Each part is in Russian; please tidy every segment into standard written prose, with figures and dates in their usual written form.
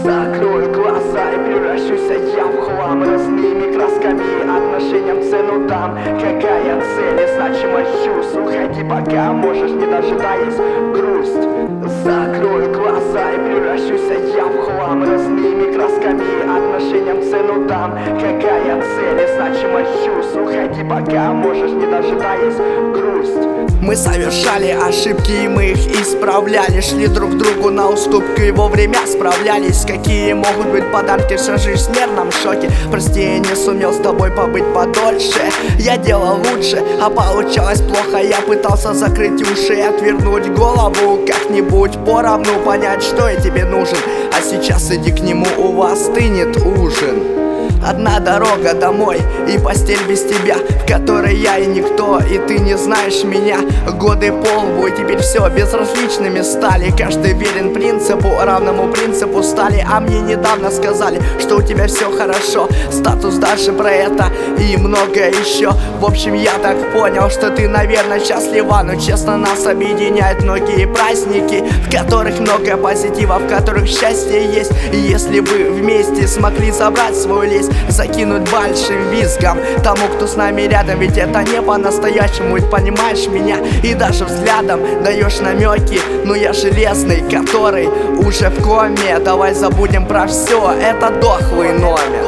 Закрою глаза и превращусь я в хлам. Разными красками отношениям цену дам. Какая цель и значимость чувств? Уходи, пока можешь, не дожидаясь грусть. Закрою глаза и превращусь я в хлам. Разными красками отношениям цену дам. Какая цель и значимость чувств? Уходи, пока можешь, не дожидаясь грусть. Мы совершали ошибки и мы их исправляли. Шли друг другу на уступки и вовремя справлялись. Какие могут быть подарки, вся жизнь в нервном шоке. Прости, я не сумел с тобой побыть подольше. Я делал лучше, а получалось плохо. Я пытался закрыть уши и отвернуть голову. Как-нибудь поровну понять, что я тебе нужен. А сейчас иди к нему, у вас стынет ужин. Одна дорога домой и постель без тебя, в которой я и никто, и ты не знаешь меня. Годы по лбу, и теперь все безразличными стали. Каждый верен принципу, равному принципу стали. А мне недавно сказали, что у тебя все хорошо. Статус дальше про это и многое еще. В общем, я так понял, что ты, наверное, счастлива. Но честно, нас объединяют многие праздники, в которых много позитива, в которых счастье есть. И если вы вместе смогли собрать свою лесть, закинуть большим визгом тому, кто с нами рядом. Ведь это не по-настоящему, ведь понимаешь меня. И даже взглядом даешь намеки. Но я железный, который уже в коме. Давай забудем про все, это дохлый номер.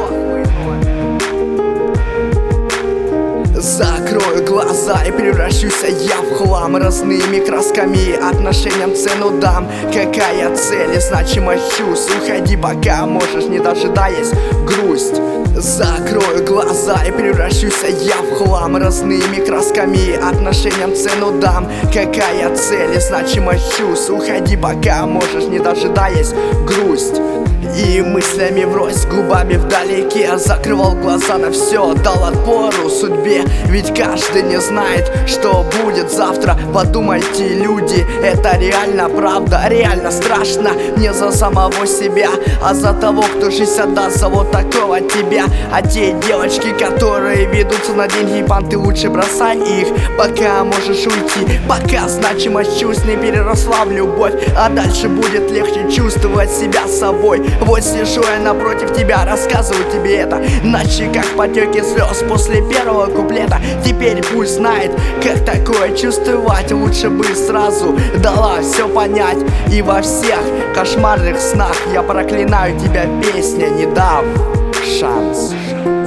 Закрою глаза и превращусь я в хлам. Разными красками отношениям цену дам. Какая цель и значимость чувств? Уходи, пока можешь, не дожидаясь грусть. Закрою глаза и превращусь я в хлам. Разными красками отношениям цену дам. Какая цель и значимость чувств? Уходи, пока можешь, не дожидаясь грусть. И мыслями врозь, губами вдалеке закрывал глаза на все, дал отпору судьбе. Ведь каждый не знает, что будет завтра. Подумайте, люди, это реально правда. Реально страшно не за самого себя, а за того, кто жизнь отдаст за вот такого тебя. А те девочки, которые ведутся на деньги и понты, лучше бросай их, пока можешь уйти. Пока значимость чувств не переросла в любовь, а дальше будет легче чувствовать себя собой. Вот сижу я напротив тебя, рассказываю тебе это на щеках потеки слез после первого куплета. Теперь пусть знает, как такое чувствовать. Лучше бы сразу дала все понять. И во всех кошмарных снах я проклинаю тебя, песня, не дав шанс.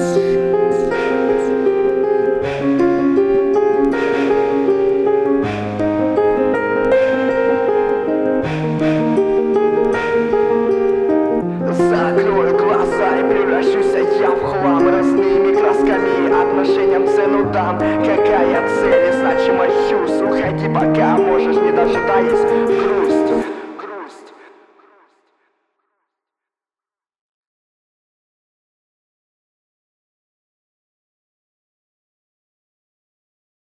Закрою глаза и превращусь я в хлам. Разными красками отношениям цену дам. Какая цель и значимость чувств? Уходи, пока можешь, не дожидаясь